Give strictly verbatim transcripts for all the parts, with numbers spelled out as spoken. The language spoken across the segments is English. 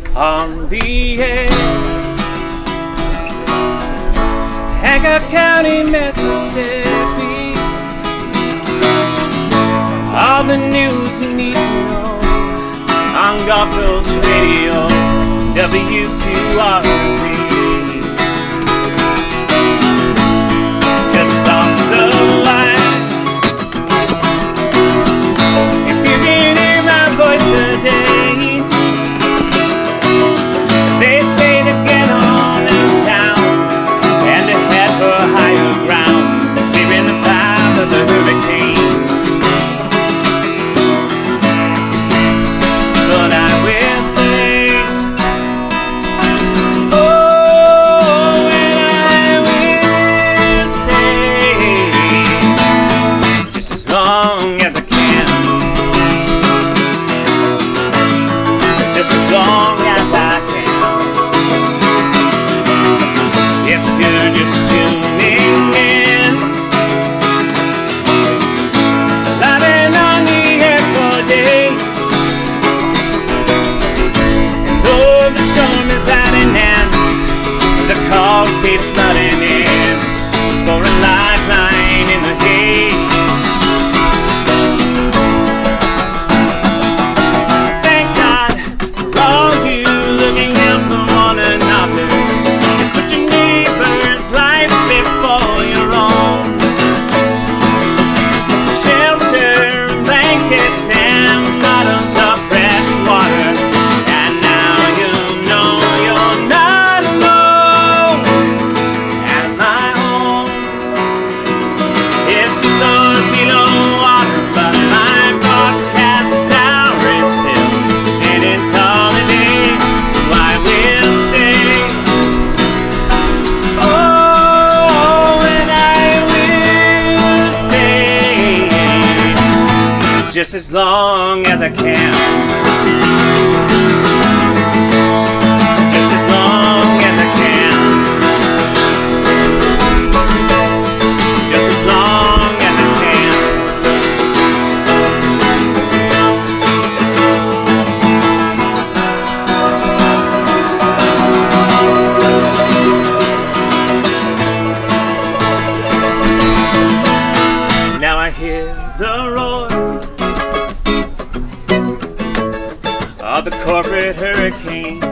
on the air. Hancock County, Mississippi. All the news you need to know on Gulf Coast Radio, W Q R Z. Just off the line. If you can hear my voice today, they say to get on in town and to head for higher ground. They're in the path of the hurricane. But I will say, oh, and I will say, just as long as I can, just as long as I can. If you're just tuning in, I've been on the air for days. The storm is at an end. The calls keep flooding in for a lifeline in the haze. Thank God for all you looking out for one another. You put your neighbor's life before your own. Shelter, blankets, and bottles of fresh water. Just as long as I can. Just as long as I can. Just as long as I can. Now I hear the roar of the corporate hurricane.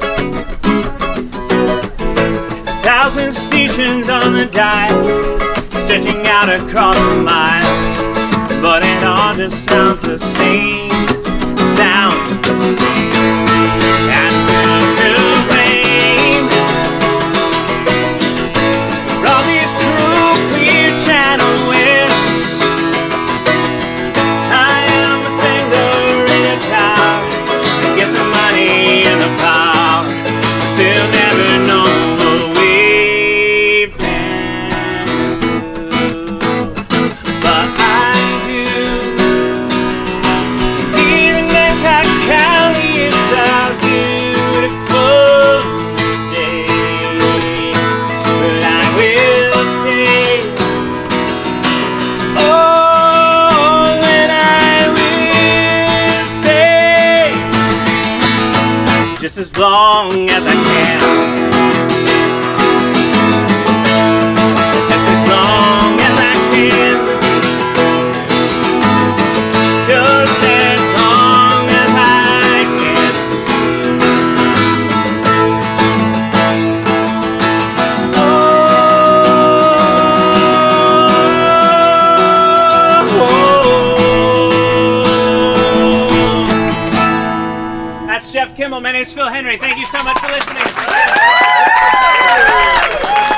A thousand stations on the dial, stretching out across the miles, but it all just sounds the same, sounds the same. And who's to blame for all these cruel clear channel winds? I am a singer in a tower, get the money and the power. They'll never know what we've been through, but I do. Here in Hancock County, it's a beautiful day. But I will say, oh, and I will say, just as long as I can. Just as long as I can. Just as long as I can. Oh. That's Jeff Kimmel. My name's Phil Henry. Thank you so much for listening.